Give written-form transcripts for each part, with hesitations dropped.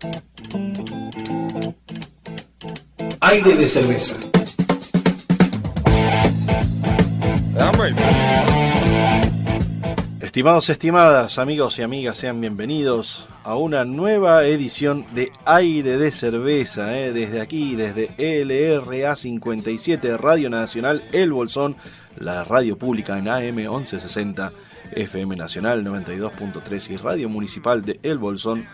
Aire de cerveza. Estimados, estimadas, amigos y amigas, sean bienvenidos a una nueva edición de Aire de Cerveza, desde aquí, desde LRA 57, Radio Nacional El Bolsón, la radio pública en AM 1160, FM Nacional 92.3 y Radio Municipal de El Bolsón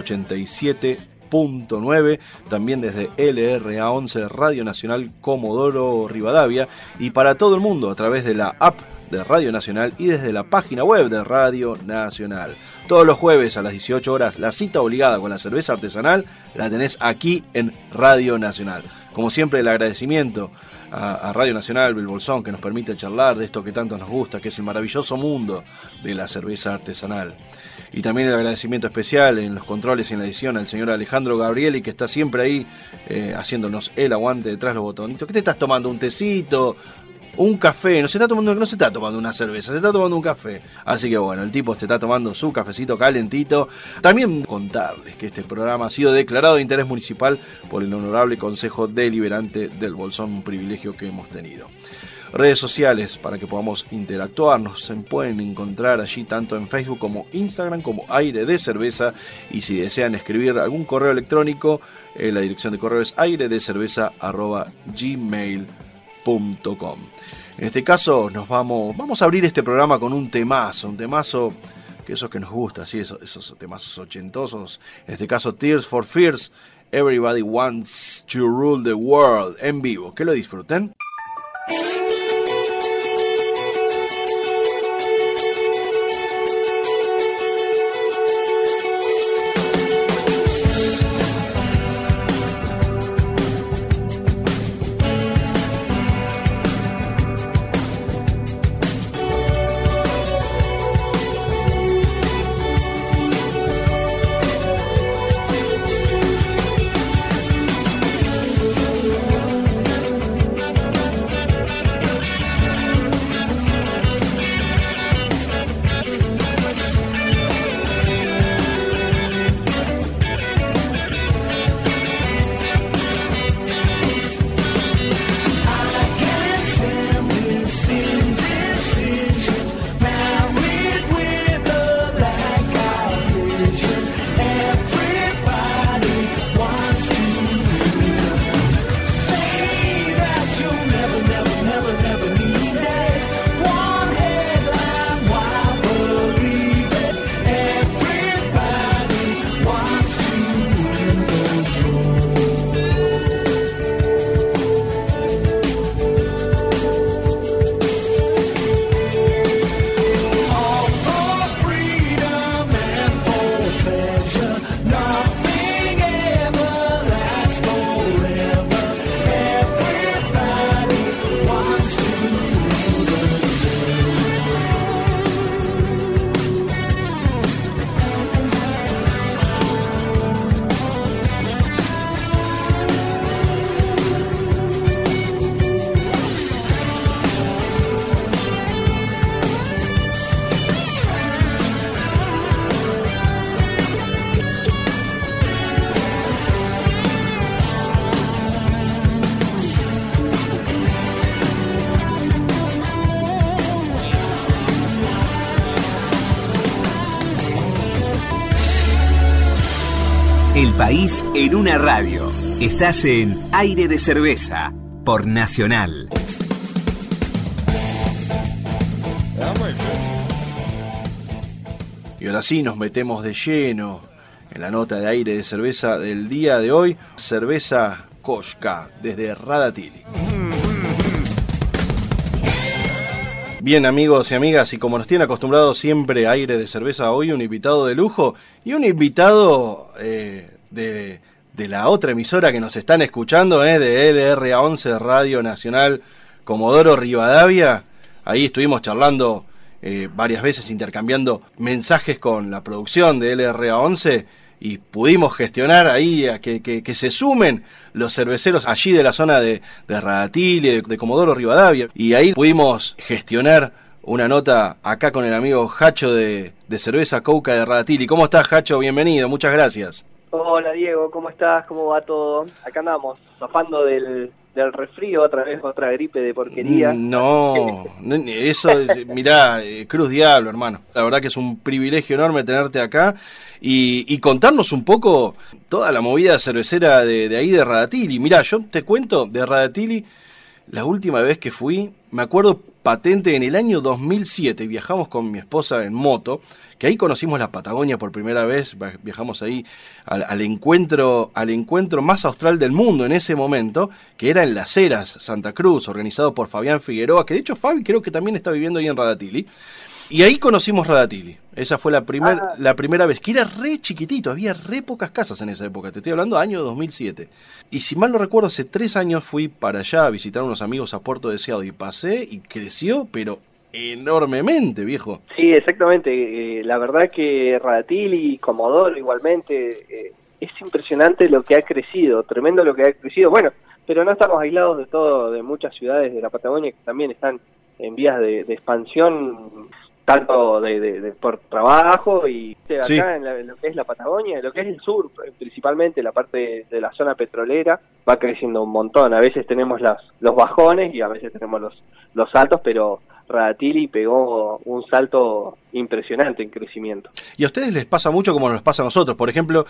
87.9, también desde LRA 11, Radio Nacional Comodoro Rivadavia, y para todo el mundo a través de la app de Radio Nacional y desde la página web de Radio Nacional. Todos los jueves a las 18 horas, la cita obligada con la cerveza artesanal la tenés aquí en Radio Nacional. Como siempre, el agradecimiento a Radio Nacional El Bolsón, que nos permite charlar de esto que tanto nos gusta, que es el maravilloso mundo de la cerveza artesanal. Y también el agradecimiento especial en los controles y en la edición al señor Alejandro Gabrieli, que está siempre ahí haciéndonos el aguante detrás de los botonitos. ¿Qué te estás tomando? ¿Un tecito? Un café, no se está tomando una cerveza, se está tomando un café. Así que bueno, el tipo se está tomando su cafecito calentito. También contarles que este programa ha sido declarado de interés municipal por el Honorable Consejo Deliberante del Bolsón, un privilegio que hemos tenido. Redes sociales para que podamos interactuar, nos pueden encontrar allí tanto en Facebook como Instagram como Aire de Cerveza, y si desean escribir algún correo electrónico, la dirección de correo es airedecerveza@gmail.com. En este caso vamos a abrir este programa con un temazo que esos que nos gusta, ¿sí? esos temazos ochentosos, en este caso Tears for Fears, Everybody Wants to Rule the World, en vivo, que lo disfruten. El país en una radio. Estás en Aire de Cerveza por Nacional. Y ahora sí nos metemos de lleno en la nota de Aire de Cerveza del día de hoy. Cerveza Koshka desde Radatili. Bien, amigos y amigas, y como nos tiene acostumbrados siempre Aire de Cerveza, hoy un invitado de lujo y un invitado de la otra emisora que nos están escuchando, de LRA 11 Radio Nacional Comodoro Rivadavia. Ahí estuvimos charlando varias veces, intercambiando mensajes con la producción de LRA 11 y pudimos gestionar ahí a que se sumen los cerveceros allí de la zona de Radatili, de Comodoro Rivadavia, y ahí pudimos gestionar una nota acá con el amigo Jacho de Cerveza Kouka de Radatili. ¿Cómo estás, Jacho? Bienvenido, muchas gracias. Hola Diego, ¿cómo estás? ¿Cómo va todo? Acá andamos, zafando del resfrío, otra gripe de porquería. No, eso, mirá, Cruz Diablo, hermano. La verdad que es un privilegio enorme tenerte acá y contarnos un poco toda la movida cervecera de ahí de Radatili. Mirá, yo te cuento de Radatili, la última vez que fui, me acuerdo patente en el año 2007, viajamos con mi esposa en moto, que ahí conocimos la Patagonia por primera vez, viajamos ahí al encuentro más austral del mundo en ese momento, que era en Las Heras, Santa Cruz, organizado por Fabián Figueroa, que de hecho Fabi creo que también está viviendo ahí en Radatili. Y ahí conocimos Radatili. Esa fue la primera vez, que era re chiquitito, había re pocas casas en esa época, te estoy hablando año 2007. Y si mal no recuerdo, hace 3 años fui para allá a visitar a unos amigos a Puerto Deseado y pasé y creció, pero enormemente, viejo. Sí, exactamente. La verdad que Radatili y Comodoro igualmente, es impresionante lo que ha crecido, tremendo lo que ha crecido. Bueno, pero no estamos aislados de todo, de muchas ciudades de la Patagonia que también están en vías de expansión, tanto por trabajo y acá Sí. en lo que es la Patagonia, lo que es el sur, principalmente la parte de la zona petrolera, va creciendo un montón. A veces tenemos los bajones y a veces tenemos los altos, pero Radatili pegó un salto impresionante en crecimiento. Y a ustedes les pasa mucho como nos pasa a nosotros. Por ejemplo,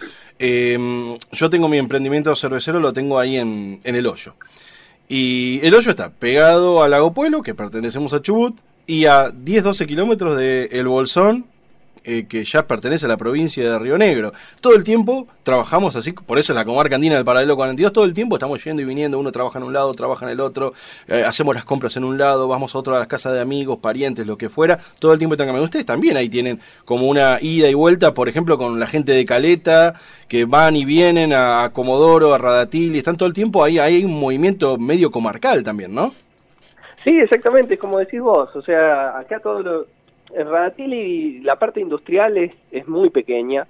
yo tengo mi emprendimiento cervecero, lo tengo ahí en El Hoyo. Y El Hoyo está pegado a Lago Puelo, que pertenecemos a Chubut, y a 10-12 kilómetros de El Bolsón, que ya pertenece a la provincia de Río Negro. Todo el tiempo trabajamos así, por eso es la comarca andina del Paralelo 42, todo el tiempo estamos yendo y viniendo, uno trabaja en un lado, trabaja en el otro, hacemos las compras en un lado, vamos a otro a las casas de amigos, parientes, lo que fuera, todo el tiempo están cambiando. Ustedes también ahí tienen como una ida y vuelta, por ejemplo, con la gente de Caleta, que van y vienen a Comodoro, a Radatili, están todo el tiempo ahí, hay un movimiento medio comarcal también, ¿no? Sí, exactamente, como decís vos, o sea, acá en Radatili la parte industrial es muy pequeña,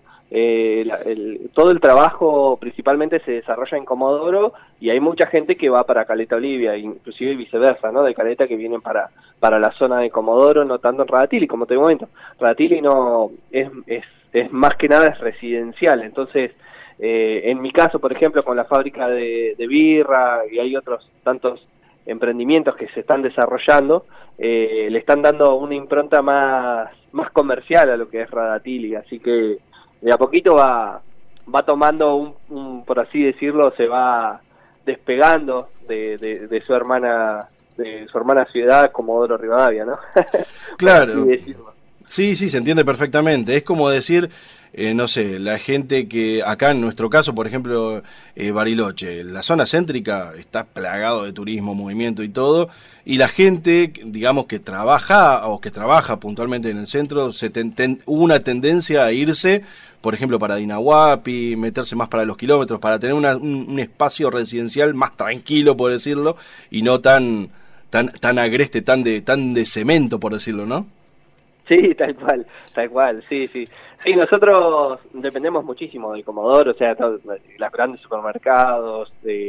todo el trabajo principalmente se desarrolla en Comodoro y hay mucha gente que va para Caleta Olivia, inclusive viceversa, ¿no? De Caleta que vienen para la zona de Comodoro, no tanto en Radatili, como te comento. Radatili no es más que nada es residencial, entonces en mi caso, por ejemplo, con la fábrica de birra y hay otros tantos emprendimientos que se están desarrollando, le están dando una impronta más comercial a lo que es Radatili, así que de a poquito va tomando por así decirlo, se va despegando de su hermana ciudad, Comodoro Rivadavia, ¿no? Claro. Por así decirlo. Sí, sí, se entiende perfectamente. Es como decir, no sé, la gente que acá en nuestro caso, por ejemplo, Bariloche, la zona céntrica está plagado de turismo, movimiento y todo, y la gente, digamos, que trabaja puntualmente en el centro, hubo una tendencia a irse, por ejemplo, para Dinahuapi, meterse más para los kilómetros, para tener un espacio residencial más tranquilo, por decirlo, y no tan agreste, tan de cemento, por decirlo, ¿no? Sí, tal cual, sí. Sí, nosotros dependemos muchísimo del Comodoro, o sea, los grandes supermercados,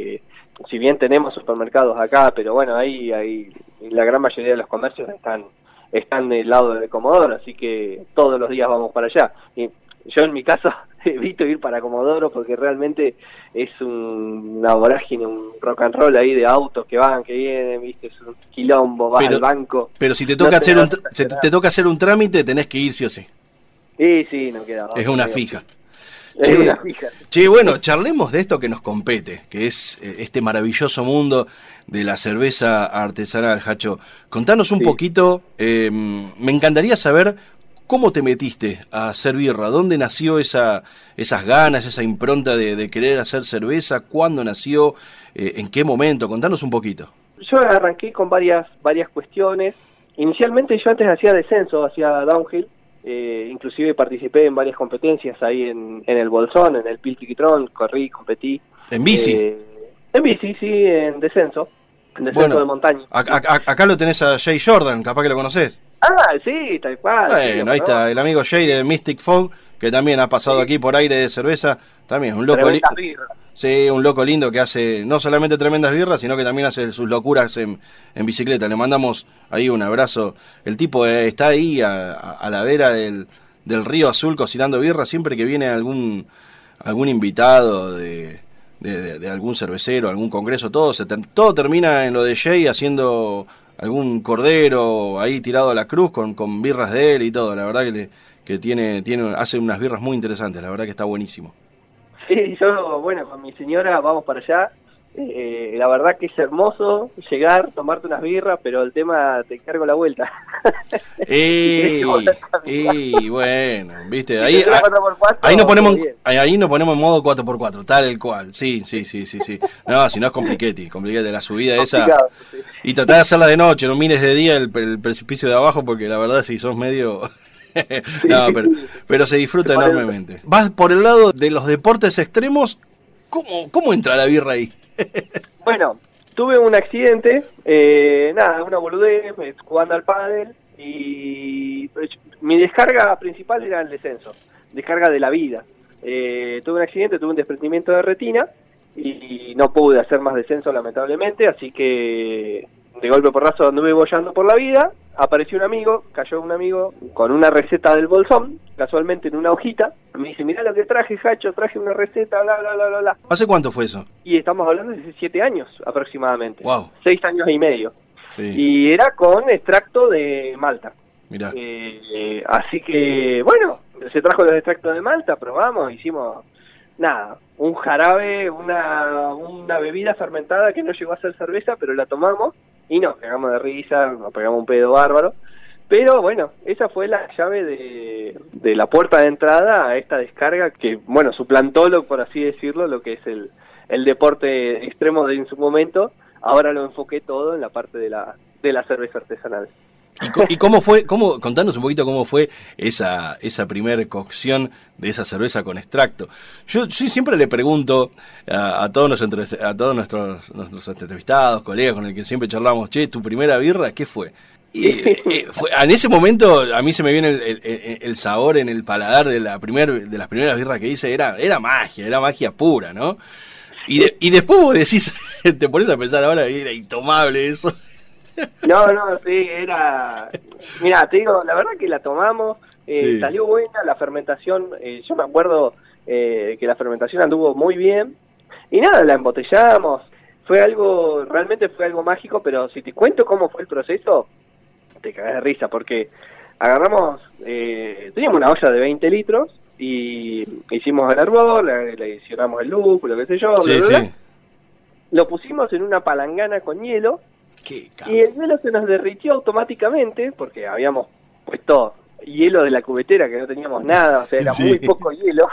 si bien tenemos supermercados acá, pero bueno, ahí la gran mayoría de los comercios están del lado de Comodoro, así que todos los días vamos para allá. Y yo en mi caso evito ir para Comodoro porque realmente es una vorágine, un rock and roll ahí de autos que van, que vienen, viste, es un quilombo, vas al banco. Pero si te toca te toca hacer un trámite, tenés que ir sí o sí. Sí, no queda. Es una fija. Es una fija. Che, bueno, charlemos de esto que nos compete, que es este maravilloso mundo de la cerveza artesanal, Hacho. Contanos un poquito, me encantaría saber cómo te metiste a hacer birra, dónde nació esas ganas, esa impronta de querer hacer cerveza, cuándo nació, en qué momento, contanos un poquito. Yo arranqué con varias cuestiones. Inicialmente yo antes hacía descenso, hacía downhill, inclusive participé en varias competencias ahí en el Bolsón, en el Piltiquitrón, corrí, competí. ¿En bici? En bici, sí, en descenso de montaña. Acá lo tenés a Jay Jordan, capaz que lo conocés. Ah, sí, tal cual. Bueno, sí, ahí está, el amigo Jay de Mystic Fog, que también ha pasado aquí por Aire de Cerveza, también un loco lindo. Sí, un loco lindo que hace no solamente tremendas birras, sino que también hace sus locuras en bicicleta. Le mandamos ahí un abrazo. El tipo está ahí a la vera del río Azul cocinando birra siempre que viene algún algún invitado de algún cervecero, algún congreso, todo termina en lo de Jay haciendo algún cordero ahí tirado a la cruz con birras de él y todo. La verdad que hace unas birras muy interesantes, la verdad que está buenísimo. Sí, yo, bueno, con mi señora vamos para allá. La verdad que es hermoso llegar, tomarte unas birras, pero el tema te cargo la vuelta. Bueno, viste, ahí nos ponemos en modo 4x4, tal cual. Sí. No, si no es compliquete la subida esa. Sí. Y tratá de hacerla de noche, no mires de día el precipicio de abajo, porque la verdad si sos medio... No, pero se disfruta enormemente. Vas por el lado de los deportes extremos, ¿cómo entra la birra ahí? Bueno, tuve un accidente, una boludez, jugando al pádel, y mi descarga principal era el descenso, descarga de la vida. Tuve un accidente, tuve un desprendimiento de retina, y no pude hacer más descenso lamentablemente, así que de golpe porrazo anduve boyando por la vida. Apareció cayó un amigo con una receta del bolsón, casualmente en una hojita. Me dice, mirá lo que traje, Jacho, traje una receta, bla, bla, bla, bla, bla. ¿Hace cuánto fue eso? Y estamos hablando de 7 años aproximadamente. Wow. 6 años y medio. Sí. Y era con extracto de malta. Mirá. Así que, bueno, se trajo los extractos de malta, probamos, hicimos... un jarabe, una bebida fermentada que no llegó a ser cerveza, pero la tomamos y nos cagamos de risa, nos pegamos un pedo bárbaro. Pero bueno, esa fue la llave de la puerta de entrada a esta descarga que, bueno, suplantó, por así decirlo, lo que es el deporte extremo en su momento. Ahora lo enfoqué todo en la parte de la cerveza artesanal. ¿Y cómo fue? Contanos un poquito cómo fue esa primer cocción de esa cerveza con extracto. Yo siempre le pregunto a todos nuestros entrevistados, colegas con el que siempre charlamos, che, ¿tu primera birra qué fue? Y en ese momento a mí se me viene el sabor en el paladar de las primeras birras que hice, era magia pura, ¿no? Y después vos decís, te pones a pensar ahora, era intomable eso. No, sí, era... Mirá, te digo, la verdad que la tomamos, sí. Salió buena la fermentación, yo me acuerdo que la fermentación anduvo muy bien, y nada, la embotellamos, realmente fue algo mágico, pero si te cuento cómo fue el proceso, te cagás de risa, porque agarramos, teníamos una olla de 20 litros, y hicimos el hervor, le adicionamos el lúpulo, qué sé yo, sí, bla, bla, bla. Sí. Lo pusimos en una palangana con hielo, y el hielo se nos derritió automáticamente porque habíamos puesto hielo de la cubetera, que no teníamos nada, o sea, era muy poco hielo.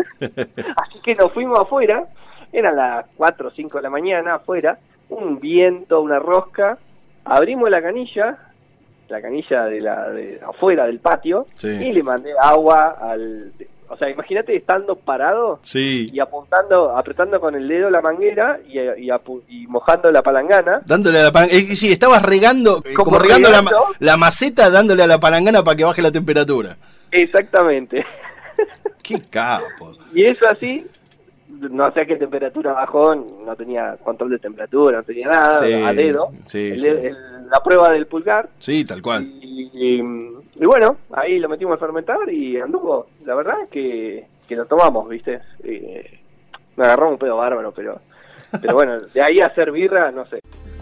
Así que nos fuimos afuera, eran las 4 o 5 de la mañana afuera, un viento, una rosca, abrimos la canilla de afuera del patio, sí. Y le mandé agua o sea, imagínate estando parado, sí. Y apretando con el dedo la manguera y mojando la palangana. Dándole a la palangana, sí, estabas regando, como regando la maceta, dándole a la palangana para que baje la temperatura. Exactamente. Qué capo. Y eso así, no sé a qué temperatura bajó, no tenía control de temperatura, no tenía nada, sí, a dedo, sí, la prueba del pulgar. Sí, tal cual. Y bueno, ahí lo metimos al fermentar y anduvo, la verdad que lo tomamos, ¿viste? Me agarró un pedo bárbaro, pero bueno, de ahí a hacer birra, no sé.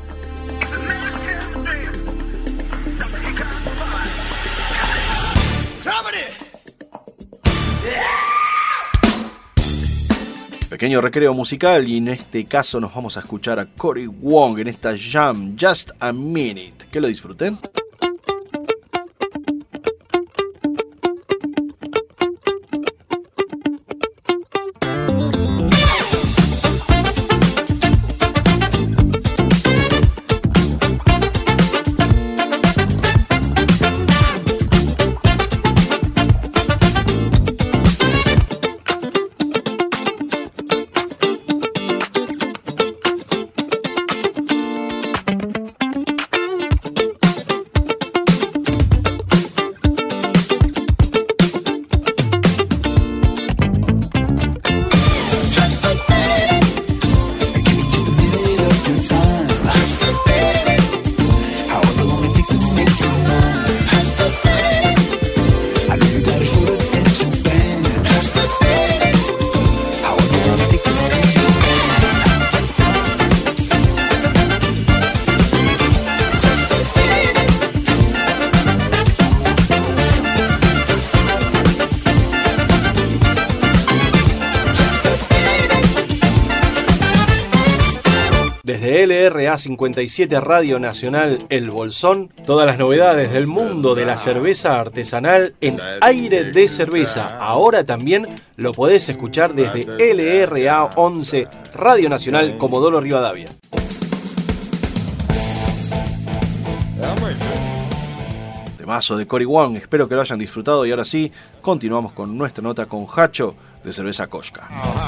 Pequeño recreo musical, y en este caso nos vamos a escuchar a Cory Wong en esta jam, Just a Minute. Que lo disfruten. Desde LRA 57 Radio Nacional El Bolsón, todas las novedades del mundo de la cerveza artesanal en Aire de Cerveza. Ahora también lo podés escuchar desde LRA 11 Radio Nacional Comodoro Rivadavia. Temazo de Cory Wong, espero que lo hayan disfrutado y ahora sí, continuamos con nuestra nota con Hacho de Cerveza Koshka.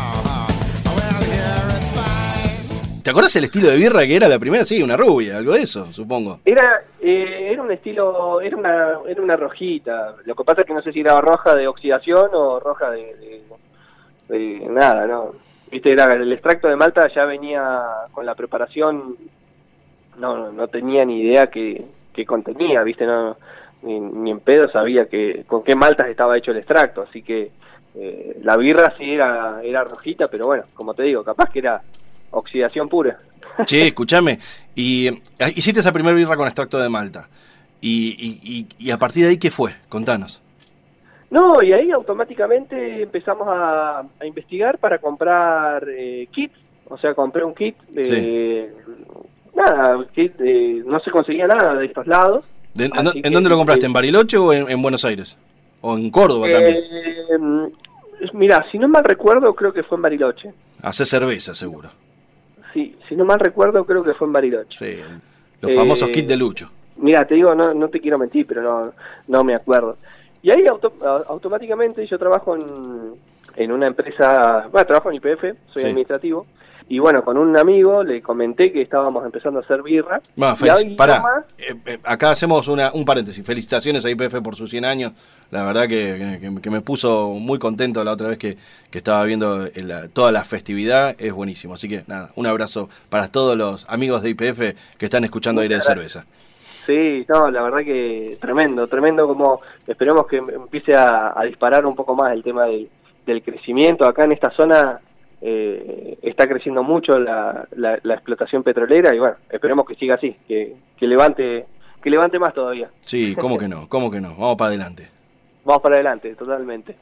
¿Te acuerdas el estilo de birra que era la primera? Sí, una rubia, algo de eso, supongo. Era un estilo, era una rojita. Lo que pasa es que no sé si era roja de oxidación o roja de nada, ¿no? Viste, era el extracto de malta, ya venía con la preparación, no tenía ni idea qué contenía, viste, no ni en pedo sabía con qué maltas estaba hecho el extracto, así que la birra sí era rojita, pero bueno, como te digo, capaz que era oxidación pura. Che, escúchame, y hiciste esa primera birra con extracto de malta, y a partir de ahí, ¿qué fue? Contanos. No, y ahí automáticamente empezamos a investigar para comprar kits, o sea, compré un kit de... Nada, kit no se conseguía nada de estos lados. ¿En dónde lo compraste? ¿En Bariloche o en Buenos Aires? ¿O en Córdoba también? Mira, si no mal recuerdo, creo que fue en Bariloche. Hace cerveza, seguro. Sí, si no mal recuerdo, creo que fue en Bariloche. Sí, los famosos kits de Lucho. Mira, te digo, no te quiero mentir, pero no me acuerdo. Y ahí automáticamente yo trabajo en una empresa, trabajo en YPF, soy administrativo. Y bueno, con un amigo le comenté que estábamos empezando a hacer birra. Pará, acá hacemos un paréntesis. Felicitaciones a YPF por sus 100 años. La verdad que me puso muy contento la otra vez que estaba viendo toda la festividad. Es buenísimo. Así que nada, un abrazo para todos los amigos de YPF que están escuchando Aire de Cerveza. Sí, no, la verdad que tremendo, como esperemos que empiece a disparar un poco más el tema del crecimiento. Acá en esta zona está creciendo mucho la explotación petrolera y bueno, esperemos que siga así, que levante más todavía. Sí, cómo que no, vamos para adelante. Vamos para adelante, totalmente.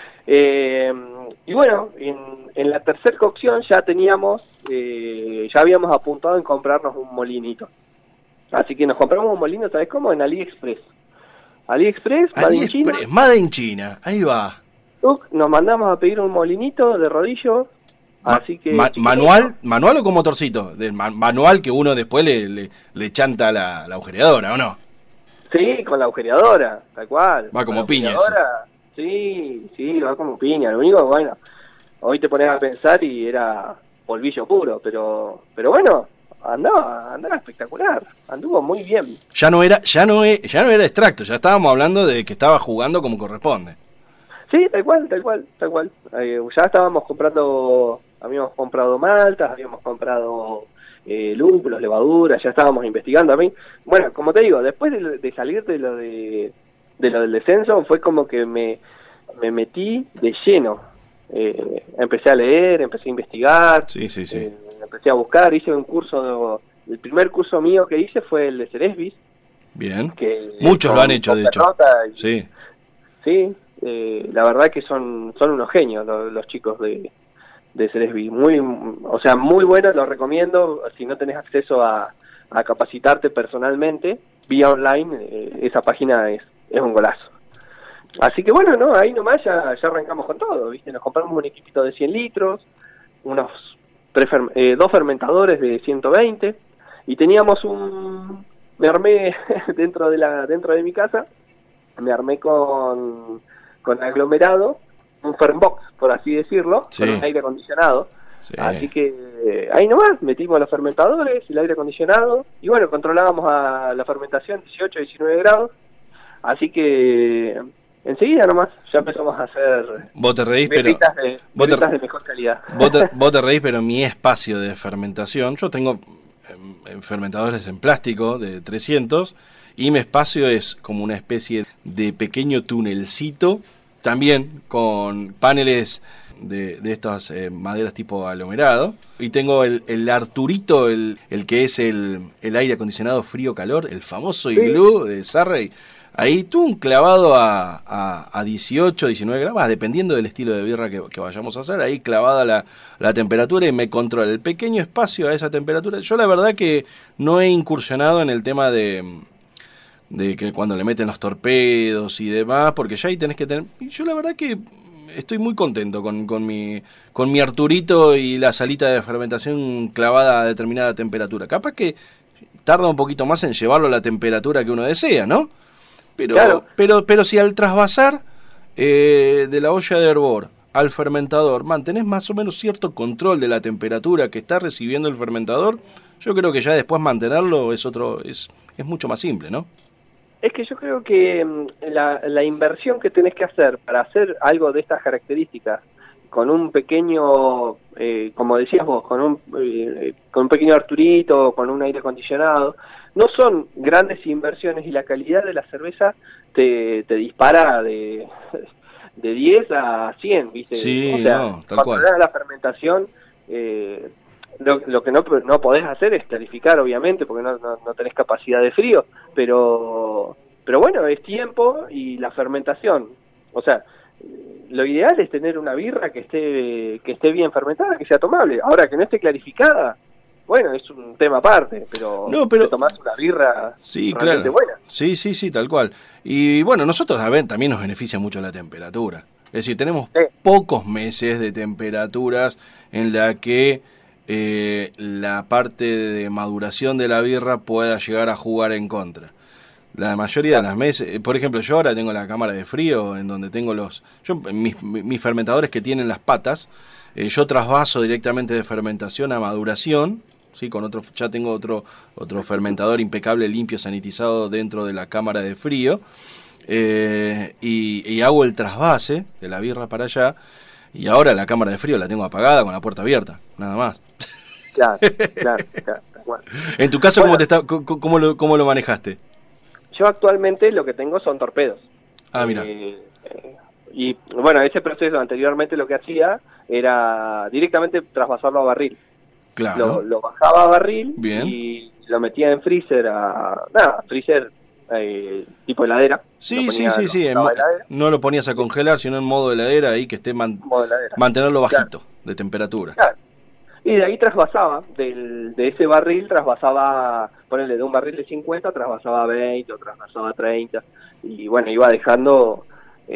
Y bueno, en la tercera cocción ya habíamos apuntado en comprarnos un molinito. Así que nos compramos un molino, ¿sabes cómo? En AliExpress. Made in China, ahí va. Nos mandamos a pedir un molinito de rodillo. Así que ¿Manual o con motorcito? Manual que uno después le chanta la agujereadora, ¿o no? Sí, con la agujereadora, tal cual. Va como piña. Sí, va como piña. Lo único, bueno, hoy te pones a pensar y era polvillo puro, pero bueno, andaba espectacular, anduvo muy bien. Ya no era extracto, ya estábamos hablando de que estaba jugando como corresponde. Sí, tal cual. Ya habíamos comprado maltas, habíamos comprado lúpulos, levaduras, ya estábamos investigando a mí. Bueno, como te digo, después de salir de lo del descenso, fue como que me metí de lleno. Empecé a leer, empecé a investigar, sí. Empecé a buscar, hice un curso, el primer curso mío que hice fue el de Ceresbis. Bien, muchos lo han hecho, de hecho. Sí. Sí, la verdad que son unos genios los chicos de Ceresbis, muy buenos, los recomiendo. Si no tenés acceso a capacitarte personalmente vía online, esa página es un golazo. Así que bueno, no, ahí nomás ya arrancamos con todo, ¿viste? Nos compramos un equipito de 100 litros, unos 2 fermentadores de 120 y teníamos me armé dentro de mi casa, me armé con aglomerado, un Fermbox, por así decirlo, sí, con un aire acondicionado. Sí. Así que ahí nomás metimos los fermentadores, el aire acondicionado, y bueno, controlábamos a la fermentación 18, 19 grados. Así que enseguida nomás ya empezamos a hacer vos te reís, birritas de mejor calidad. Vos te reís, pero mi espacio de fermentación, yo tengo fermentadores en plástico de 300 y mi espacio es como una especie de pequeño tunelcito, también con paneles de estas maderas tipo aglomerado, y tengo el Arturito, el que es el aire acondicionado frío-calor, el famoso Igloo de Sarrey. ahí tú un clavado a 18, 19 grados, dependiendo del estilo de birra que vayamos a hacer, ahí clavada la temperatura y me controla el pequeño espacio a esa temperatura. Yo la verdad que no he incursionado en el tema de que cuando le meten los torpedos y demás, porque ya ahí tenés que tener... Y yo la verdad que estoy muy contento con mi Arturito y la salita de fermentación clavada a determinada temperatura. Capaz que tarda un poquito más en llevarlo a la temperatura que uno desea, ¿no? Pero, claro. pero si al trasvasar de la olla de hervor al fermentador mantenés más o menos cierto control de la temperatura que está recibiendo el fermentador, yo creo que ya después mantenerlo es mucho más simple, ¿no? Es que yo creo que la inversión que tenés que hacer para hacer algo de estas características, con un pequeño, como decías vos, con un pequeño Arturito, con un aire acondicionado, no son grandes inversiones y la calidad de la cerveza te dispara de 10 a 100, ¿viste? Sí, o sea, no, tal cuando cual. das la fermentación, lo que no podés hacer es clarificar, obviamente, porque no tenés capacidad de frío, pero bueno, es tiempo y la fermentación. O sea, lo ideal es tener una birra que esté bien fermentada, que sea tomable. Ahora, que no esté clarificada, bueno, es un tema aparte, pero te tomás una birra realmente buena. Sí, tal cual. Y bueno, nosotros, a ver, también nos beneficia mucho la temperatura. Es decir, tenemos pocos meses de temperaturas en la que la parte de maduración de la birra pueda llegar a jugar en contra. La mayoría de las meses, por ejemplo, yo ahora tengo la cámara de frío en donde tengo mis fermentadores que tienen las patas, yo trasvaso directamente de fermentación a maduración, sí, ya tengo otro fermentador impecable, limpio, sanitizado dentro de la cámara de frío, y hago el trasvase de la birra para allá, y ahora la cámara de frío la tengo apagada con la puerta abierta, nada más. Claro. Bueno. En tu caso, bueno, ¿cómo lo manejaste? Yo actualmente lo que tengo son torpedos. Ah, mira. Y bueno, ese proceso anteriormente lo que hacía era directamente trasvasarlo a barril. Claro. Lo bajaba a barril. Bien. Y lo metía en freezer freezer tipo heladera. Sí. No lo ponías a congelar, sino en modo heladera, ahí que esté mantenerlo bajito, claro, de temperatura. Claro. Y de ahí trasvasaba, de ese barril trasvasaba, ponele, de un barril de 50, trasvasaba 20 o trasvasaba 30. Y bueno, iba dejando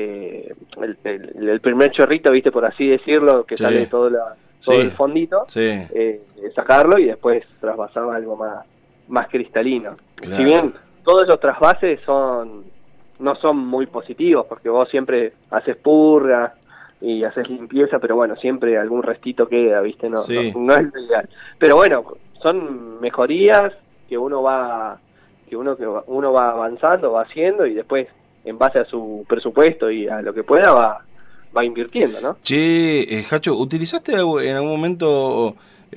el primer chorrito, viste, por así decirlo, que sale todo el fondito, sacarlo y después trasvasaba algo más cristalino. Claro. Si bien todos los trasvases no son muy positivos, porque vos siempre haces purga y haces limpieza, pero bueno, siempre algún restito queda, ¿viste? No es lo ideal. Pero bueno, son mejorías que uno va avanzando, va haciendo y después, en base a su presupuesto y a lo que pueda, va invirtiendo, ¿no? Che, Jacho, ¿utilizaste en algún momento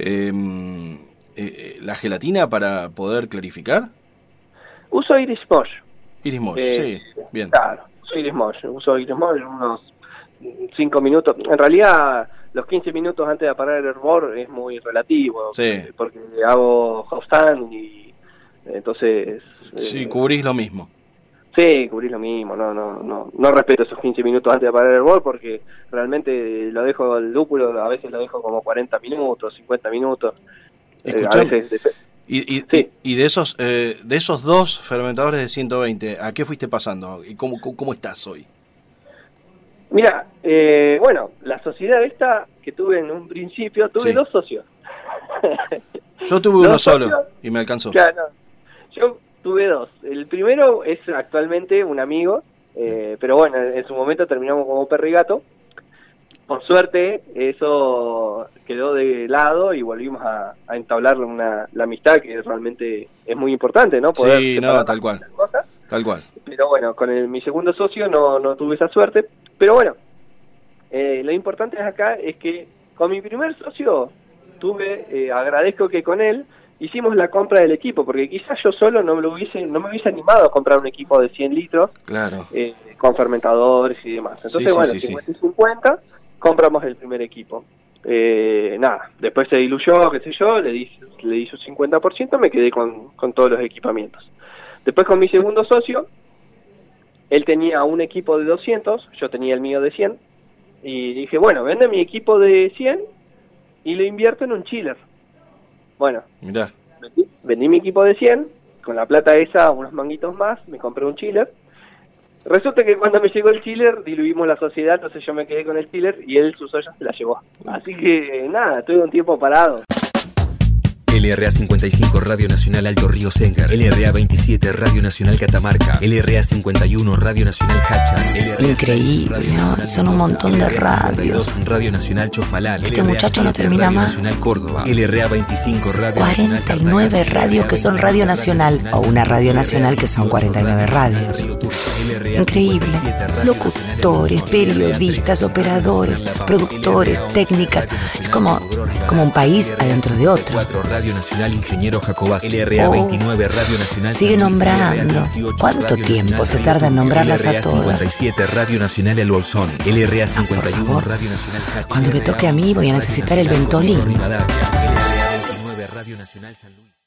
la gelatina para poder clarificar? Uso Irish Mosh. Irish Mosh, sí, bien. Claro, uso Irish Mosh unos 5 minutos. En realidad, los 15 minutos antes de apagar el hervor es muy relativo, porque hago house stand y entonces... Sí, cubrís lo mismo. Sí, cubrís lo mismo, no respeto esos 15 minutos antes de apagar el hervor porque realmente lo dejo el lúpulo, a veces lo dejo como 40 minutos, 50 minutos. A veces... Y de esos dos fermentadores de 120, ¿a qué fuiste pasando? ¿Y cómo estás hoy? Mira, bueno, la sociedad esta que tuve en un principio, tuve 2 socios. Yo tuve uno solo y me alcanzó. Claro, yo tuve 2. El primero es actualmente un amigo, pero bueno, en su momento terminamos como perro y gato. Por suerte, eso quedó de lado y volvimos a entablar la amistad, que realmente es muy importante, ¿no? Poder tal cual. Tal cual. Pero bueno, con mi segundo socio no tuve esa suerte. Pero bueno, lo importante acá es que con mi primer socio agradezco que con él hicimos la compra del equipo, porque quizás yo solo no me hubiese animado a comprar un equipo de 100 litros, claro, con fermentadores y demás. Entonces, 50 y 50, compramos el primer equipo. Después se diluyó, qué sé yo, le di su 50%, me quedé con todos los equipamientos. Después con mi segundo socio, Él tenía un equipo de 200, yo tenía el mío de 100, y dije, bueno, vende mi equipo de 100 y lo invierto en un chiller. Bueno, Mirá. vendí mi equipo de 100, con la plata esa, unos manguitos más, me compré un chiller. Resulta que cuando me llegó el chiller, diluimos la sociedad, entonces yo me quedé con el chiller y él su soya se la llevó. Así que nada, tuve un tiempo parado. LRA 55 Radio Nacional Alto Río Séncar, LRA 27 Radio Nacional Catamarca, LRA 51 Radio Nacional Hacha, LRA Increíble, ¿no? Son un montón de radios. Radio Nacional Chosmalal, Este muchacho no termina Radio más. Nacional Córdoba, LRA 25 Radio Nacional 49 radios que son Radio Nacional o una Radio Nacional que son 49 radios. Increíble. Locutores, periodistas, operadores, productores, técnicas. Es como un país adentro de otro. Radio Nacional Ingeniero Jacobás, LRA 29 Radio Nacional. Sigue nombrando. ¿Cuánto tiempo se tarda en nombrarlas a todas? LRA 57 Radio Nacional El Bolsón, LRA 51 Radio Nacional Hacha. Cuando me toque a mí voy a necesitar el Ventolin. LRA 29 Radio Nacional San Luis.